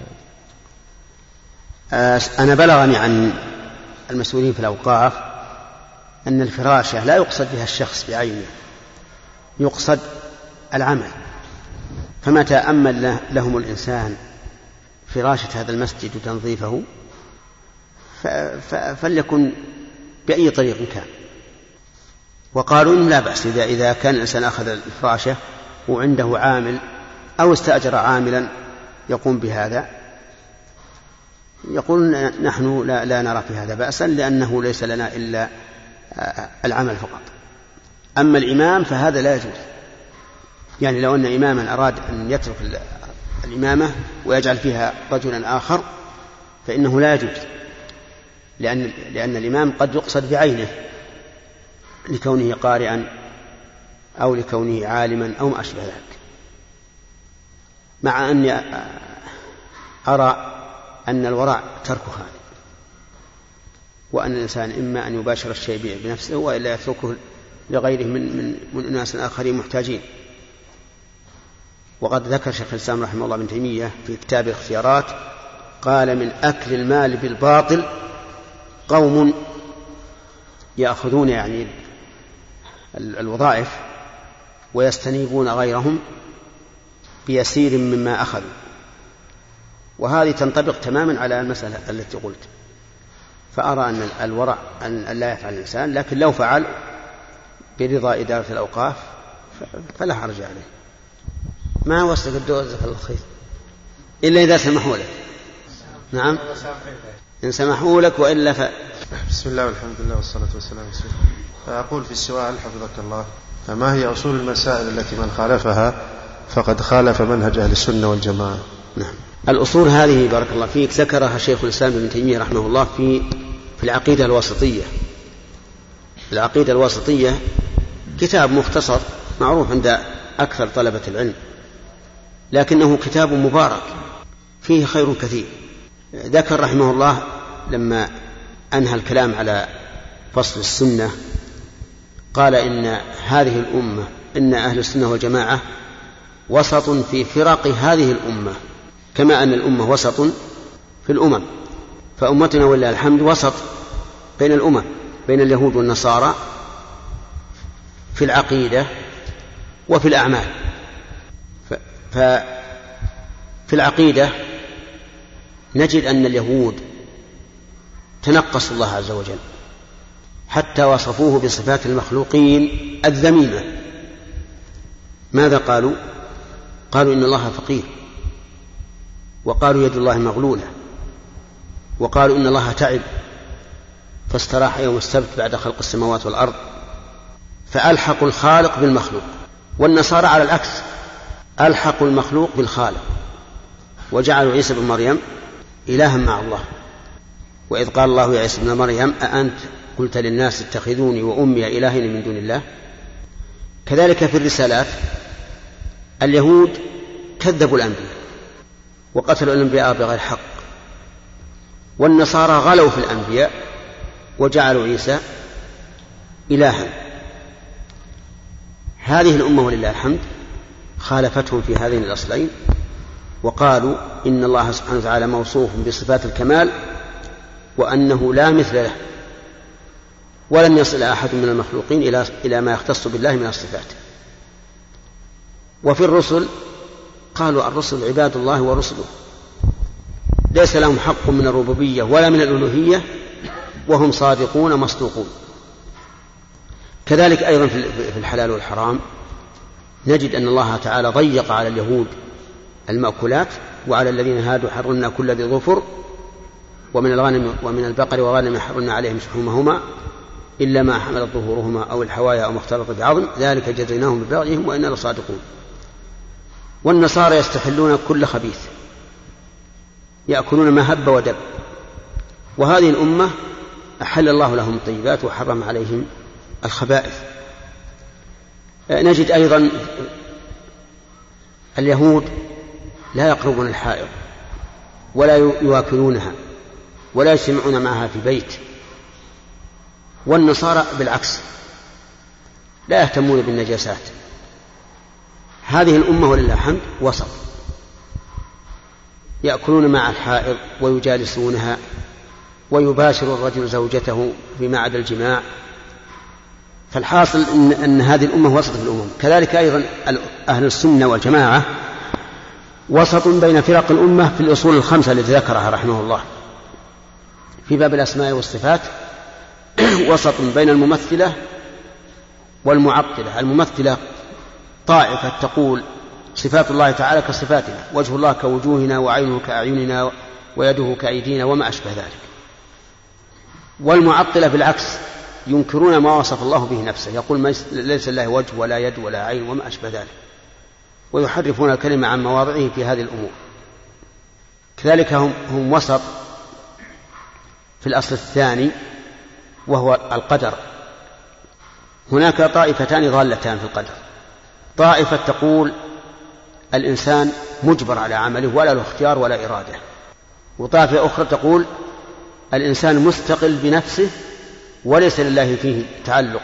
أنا بلغني عن المسؤولين في الأوقاف أن الفراشة لا يقصد بها الشخص بعينه، يقصد العمل، فمتى أمل لهم الإنسان فراشة هذا المسجد وتنظيفه فليكن بأي طريق كان. وقالوا إن لا بأس إذا كان الإنسان أخذ الفراشة وعنده عامل أو استأجر عاملا يقوم بهذا، يقول نحن لا نرى في هذا بأسا، لأنه ليس لنا إلا العمل فقط. أما الإمام فهذا لا يجوز، يعني لو أن إماما أراد أن يترك الإمامة ويجعل فيها رجلا آخر فإنه لا يجوز، لأن الإمام قد يقصد بعينه لكونه قارئا أو لكونه عالما أو ما أشبه ذلك، مع أني أرى أن الورع ترك هذا، وأن الإنسان إما أن يباشر الشيء بنفسه وإلا يتركه لغيره من أناس آخرين محتاجين. وقد ذكر شيخ الإسلام رحمه الله ابن تيمية في كتاب الاختيارات قال من أكل المال بالباطل قوم يأخذون يعني الوظائف ويستنيبون غيرهم بيسير مما أخذوا، وهذه تنطبق تماما على المسألة التي قلت. فأرى أن الورع أن لا يفعل الإنسان، لكن لو فعل برضا إدارة الأوقاف فلا حرج عليه، ما وصلك الدور جزاك الله خير، إلا إذا سمحوا لك. نعم إن سمحوا لك، وإلا بسم الله والحمد لله والصلاة والسلام على رسول الله. فأقول في السؤال حفظك الله، فما هي أصول المسائل التي من خالفها فقد خالف منهج أهل السنة والجماعة؟ نعم. الأصول هذه بارك الله فيك ذكرها شيخ الإسلام ابن تيمية رحمه الله في العقيدة الواسطية. العقيدة الواسطية كتاب مختصر معروف عند أكثر طلبة العلم، لكنه كتاب مبارك فيه خير كثير. ذكر رحمه الله لما أنهى الكلام على فصل السنة قال إن هذه الأمة إن أهل السنة والجماعة وسط في فرق هذه الأمة، كما أن الأمة وسط في الأمم، فأمتنا ولله الحمد وسط بين الأمم، بين اليهود والنصارى في العقيدة وفي الأعمال. ففي العقيدة نجد أن اليهود تنقصوا الله عز وجل حتى وصفوه بصفات المخلوقين الذميمة. ماذا قالوا؟ قالوا إن الله فقير، وقالوا يد الله مغلولة، وقالوا إن الله تعب فاستراح يوم السبت بعد خلق السماوات والأرض، فألحقوا الخالق بالمخلوق. والنصارى على العكس ألحقوا المخلوق بالخالق وجعلوا عيسى بن مريم إلها مع الله. وإذ قال الله يا عيسى بن مريم أأنت قلت للناس اتخذوني وأمي إلهين من دون الله. كذلك في الرسالات اليهود كذبوا الأنبياء وقتلوا الأنبياء بغير حق، والنصارى غلوا في الأنبياء وجعلوا عيسى إلها. هذه الأمة ولله الحمد خالفتهم في هذين الأصلين، وقالوا إن الله سبحانه وتعالى موصوف بصفات الكمال وأنه لا مثل له، ولم يصل أحد من المخلوقين إلى ما يختص بالله من الصفات. وفي الرسل قالوا الرسل عباد الله ورسله ليس لهم حق من الربوبية ولا من الألوهية وهم صادقون مصدوقون. كذلك أيضا في الحلال والحرام نجد أن الله تعالى ضيق على اليهود المأكولات، وعلى الذين هادوا حرمنا كل ذي ظفر ومن الغنم ومن البقر وغنم حرمنا عليهم شحومهما إلا ما حملت ظهورهما أو الحوايا أو ما اختلط بعظم ذلك جزيناهم ببغيهم وإنا لصادقون. والنصارى يستحلون كل خبيث، يأكلون ما هب ودب، وهذه الأمة أحل الله لهم الطيبات وحرم عليهم الخبائث. نجد أيضا اليهود لا يقربون الحائض ولا يواكلونها ولا يجتمعون معها في بيت، والنصارى بالعكس لا يهتمون بالنجاسات. هذه الأمة ولله الحمد وسط، يأكلون مع الحائض ويجالسونها ويباشر الرجل زوجته فيما عدا الجماع. فالحاصل أن هذه الأمة وسط في الأمم. كذلك أيضا أهل السنة والجماعة وسط بين فرق الأمة في الأصول الخمسة التي ذكرها رحمه الله في باب الأسماء والصفات، وسط بين الممثلة والمعطلة. الممثلة طائفة تقول صفات الله تعالى كصفاتنا، وجه الله كوجوهنا وعينه كأعيننا ويده كأيدينا وما أشبه ذلك. والمعطلة بالعكس ينكرون ما وصف الله به نفسه، يقول ليس الله وجه ولا يد ولا عين وما أشبه ذلك، ويحرفون الكلمة عن مواضعه في هذه الأمور. كذلك هم وسط في الأصل الثاني وهو القدر. هناك طائفتان ضالتان في القدر، طائفة تقول الإنسان مجبر على عمله ولا له اختيار ولا إرادة، وطائفة أخرى تقول الإنسان مستقل بنفسه وليس لله فيه تعلق،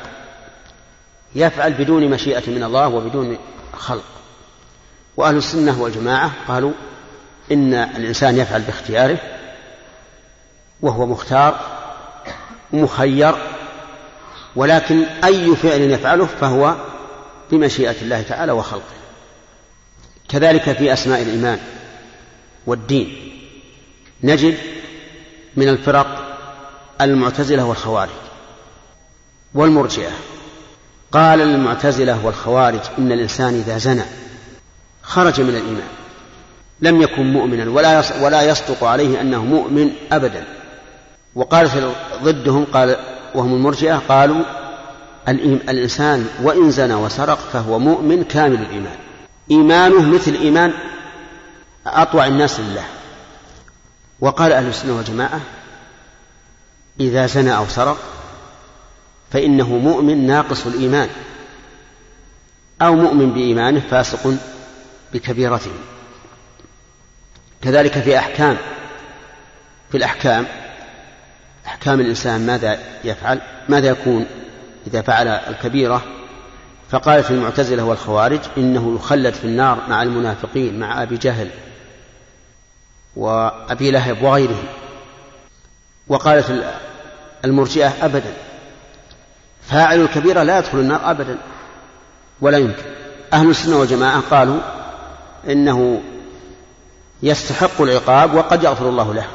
يفعل بدون مشيئة من الله وبدون خلق. وأهل السنة والجماعة قالوا إن الإنسان يفعل باختياره وهو مختار ومخير، ولكن أي فعل يفعله فهو بمشيئة الله تعالى وخلقه. كذلك في أسماء الإيمان والدين نجد من الفرق المعتزلة والخوارج والمرجئة. قال المعتزلة والخوارج إن الإنسان إذا زنى خرج من الإيمان، لم يكن مؤمنا ولا يصدق عليه أنه مؤمن أبدا. وقالت ضدهم وهم المرجئة قالوا الإنسان وإن زنى وسرق فهو مؤمن كامل الإيمان، إيمانه مثل إيمان أطوع الناس لله. وقال أهل السنة والجماعة إذا زنى أو سرق فإنه مؤمن ناقص الإيمان أو مؤمن بإيمانه فاسق بكبيرته. كذلك في الأحكام أحكام الإنسان ماذا يفعل، ماذا يكون إذا فعل الكبيرة. فقالت المعتزلة والخوارج إنه يخلد في النار مع المنافقين مع أبي جهل وأبي لهب وغيرهم. وقالت المرجئة أبدا فاعل الكبيرة لا يدخل النار أبدا ولا يمكن. أهل السنة والجماعة قالوا إنه يستحق العقاب وقد يغفر الله له.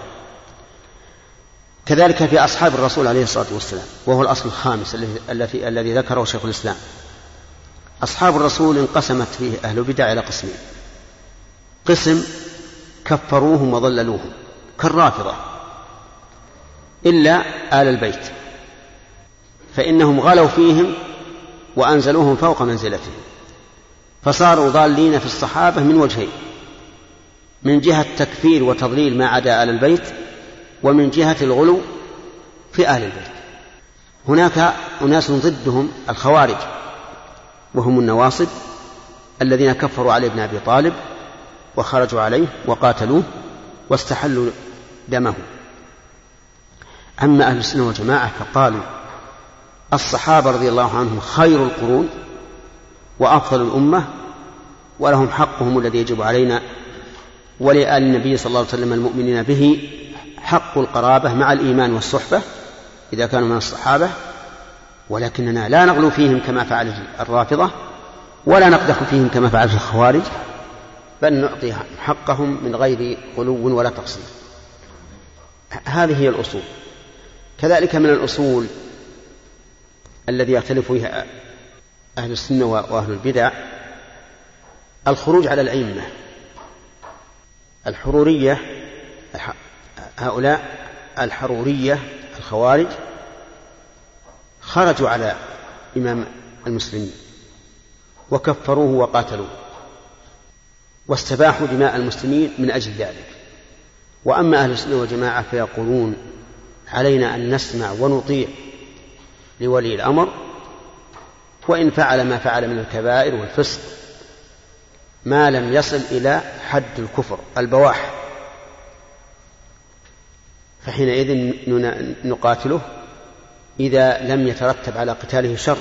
كذلك في أصحاب الرسول عليه الصلاة والسلام، وهو الأصل الخامس الذي ذكره شيخ الإسلام. أصحاب الرسول انقسمت فيه أهل البدع إلى قسمين: قسم كفروهم وضللوهم كالرافضة إلا آل البيت، فإنهم غلوا فيهم وأنزلوهم فوق منزلتهم. فصاروا ضالين في الصحابة من وجهين: من جهة تكفير وتضليل ما عدا آل البيت، ومن جهة الغلو في آل البيت. هناك أناس ضدهم الخوارج، وهم النواصب الذين كفروا علي بن أبي طالب وخرجوا عليه وقاتلوه واستحلوا دمه. أما أهل السنة والجماعة فقالوا الصحابة رضي الله عنهم خير القرون وأفضل الأمة، ولهم حقهم الذي يجب علينا ولآل النبي صلى الله عليه وسلم المؤمنين به حق القرابة مع الإيمان والصحبة إذا كانوا من الصحابة، ولكننا لا نغلو فيهم كما فعل الرافضة، ولا نقدح فيهم كما فعل الخوارج، بل نعطي حقهم من غير غلو ولا تقصير. هذه هي الأصول. كذلك من الأصول الذي يختلف فيها أهل السنة وأهل البدع الخروج على الأئمة. الحرورية، هؤلاء الحرورية الخوارج خرجوا على إمام المسلمين وكفروه وقاتلوه واستباحوا دماء المسلمين من أجل ذلك. وأما أهل السنة والجماعة فيقولون علينا أن نسمع ونطيع لولي الأمر، وإن فعل ما فعل من الكبائر والفسق ما لم يصل إلى حد الكفر البواح، فحينئذ نقاتله إذا لم يترتب على قتاله شر.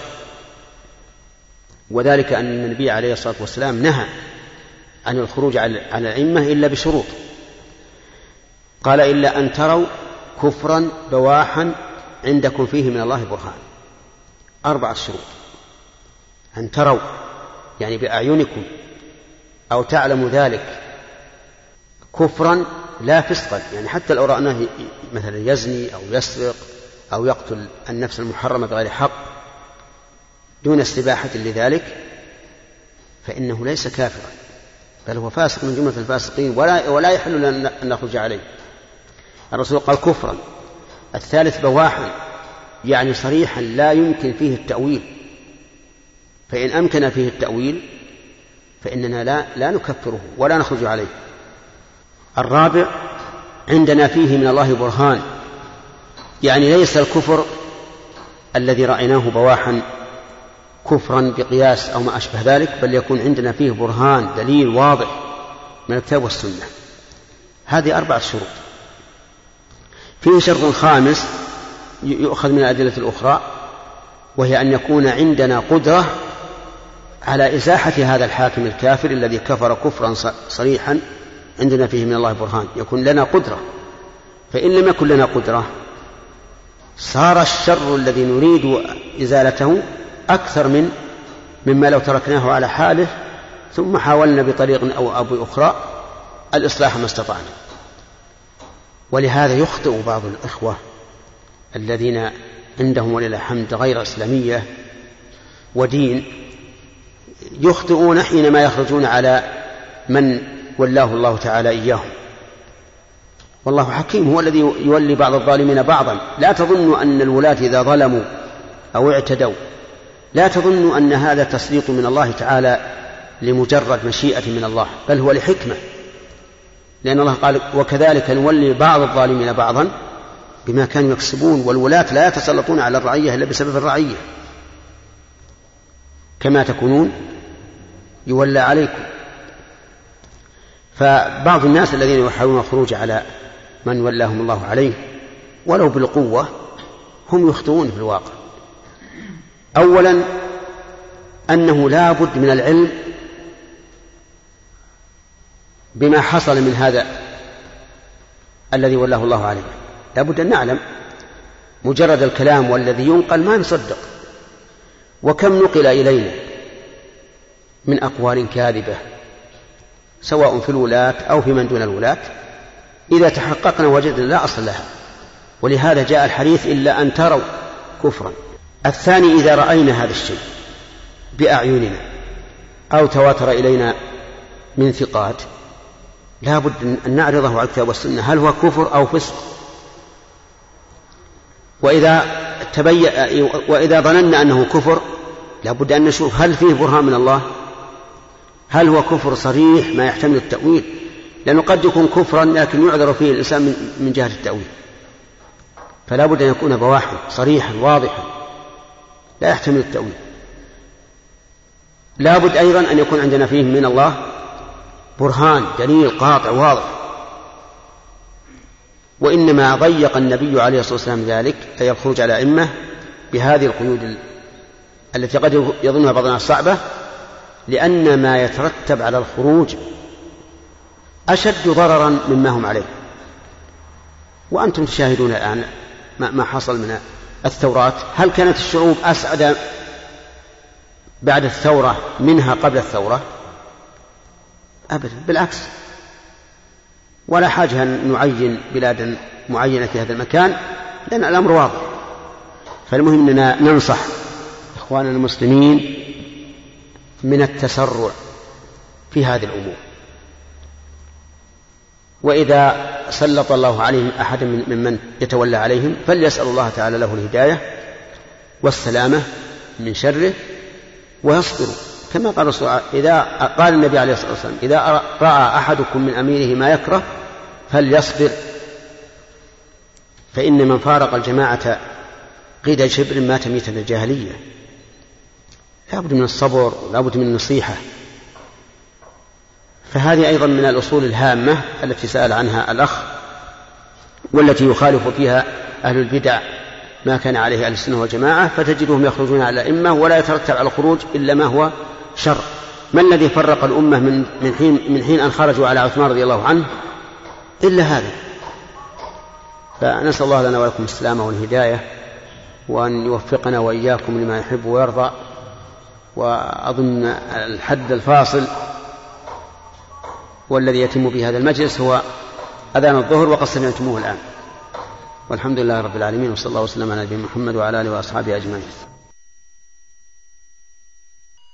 وذلك أن النبي عليه الصلاة والسلام نهى عن الخروج على الأئمة إلا بشروط، قال: إلا أن تروا كفرا بواحا عندكم فيه من الله برهان. 4 شروط: أن تروا يعني بأعينكم أو تعلموا ذلك، كفرا لا فسقا، يعني حتى لو رأناه مثلا يزني أو يسرق أو يقتل النفس المحرمة بغير حق دون استباحة لذلك فإنه ليس كافرا، بل هو فاسق من جملة الفاسقين ولا يحل لنا أن نخرج عليه. الرسول قال كفرا. الثالث بواحا، يعني صريحا لا يمكن فيه التأويل، فإن أمكن فيه التأويل فإننا لا نكفره ولا نخرج عليه. الرابع عندنا فيه من الله برهان، يعني ليس الكفر الذي رأيناه بواحا كفرا بقياس أو ما أشبه ذلك، بل يكون عندنا فيه برهان دليل واضح من الكتاب والسنة. هذه 4 شروط. فيه شرط خامس يؤخذ من الأدلة الأخرى، وهي أن يكون عندنا قدرة على إزاحة هذا الحاكم الكافر الذي كفر كفرا صريحا عندنا فيه من الله برهان، يكون لنا قدرة. فإن لم يكن لنا قدرة صار الشر الذي نريد إزالته أكثر مما لو تركناه على حاله ثم حاولنا بطريق أو بأخرى الإصلاح ما استطعنا. ولهذا يخطئ بعض الإخوة الذين عندهم ولله الحمد غير إسلامية ودين، يخطئون حينما يخرجون على من ولاه الله تعالى إياهم. والله حكيم، هو الذي يولي بعض الظالمين بعضا. لا تظنوا أن الولاة إذا ظلموا أو اعتدوا لا تظنوا أن هذا تسليط من الله تعالى لمجرد مشيئة من الله، بل هو لحكمة، لأن الله قال: وكذلك نولي بعض الظالمين بعضا بما كانوا يكسبون. والولاة لا يتسلطون على الرعية إلا بسبب الرعية، كما تكونون يولى عليكم. فبعض الناس الذين يحاولون الخروج على من ولاهم الله عليه ولو بالقوة هم يخطئون في الواقع. أولا أنه لا بد من العلم بما حصل من هذا الذي ولاه الله عليه، لا بد أن نعلم. مجرد الكلام والذي ينقل ما نصدق. وكم نقل إلينا من أقوال كاذبة سواء في الولاة أو في من دون الولاة، إذا تحققنا وجدنا لا أصل لها. ولهذا جاء الحديث: إلا أن تروا كفرا. الثاني إذا رأينا هذا الشيء بأعيننا أو تواتر إلينا من ثقات لا بد أن نعرضه على الكتاب والسنة، هل هو كفر أو فسق. وإذا ظننا أنه كفر لا بد أن نشوف هل فيه برهان من الله هل هو كفر صريح ما يحتمل التأويل؟ لأنه قد يكون كفرا لكن يعذر فيه الإنسان من جهة التأويل، فلا بد أن يكون بواحا صريحا واضحا لا يحتمل التأويل. لا بد أيضا أن يكون عندنا فيه من الله برهان دليل قاطع واضح. وإنما ضيق النبي عليه الصلاة والسلام ذلك أي الخروج على أئمة بهذه القيود التي قد يظنها بعض الناس صعبة، لأن ما يترتب على الخروج أشد ضررا مما هم عليه. وأنتم تشاهدون الآن ما حصل من الثورات. هل كانت الشعوب أسعد بعد الثورة منها قبل الثورة؟ أبدا، بالعكس. ولا حاجة أن نعين بلادا معينة في هذا المكان لأن الأمر واضح. فالمهم أننا ننصح إخواننا المسلمين من التسرع في هذه الأمور، وإذا سلط الله عليهم أحد ممن يتولى عليهم فليسأل الله تعالى له الهداية والسلامة من شره ويصبروا. كما قال إذا قال النبي عليه الصلاة والسلام إذا رأى أحدكم من أميره ما يكره فليصبر، فإن من فارق الجماعة قيد شبر مات ميتة الجاهلية. لا بد من الصبر ولا بد من النصيحة. فهذه أيضا من الأصول الهامة التي سأل عنها الأخ، والتي يخالف فيها أهل البدع ما كان عليه أهل السنة والجماعة، فتجدهم يخرجون على الأئمة ولا يترتب على الخروج إلا ما هو شر. ما الذي فرق الأمة من حين أن خرجوا على عثمان رضي الله عنه إلا هذا. فنسأل الله لنا ولكم السلامة والهداية، وأن يوفقنا وإياكم لما يحب ويرضى. وأظن الحد الفاصل والذي يتم به هذا المجلس هو أذان الظهر وقد سمعتموه الآن. والحمد لله رب العالمين، وصلى الله وسلم على نبينا محمد وعلى آله وأصحابه أجمعين.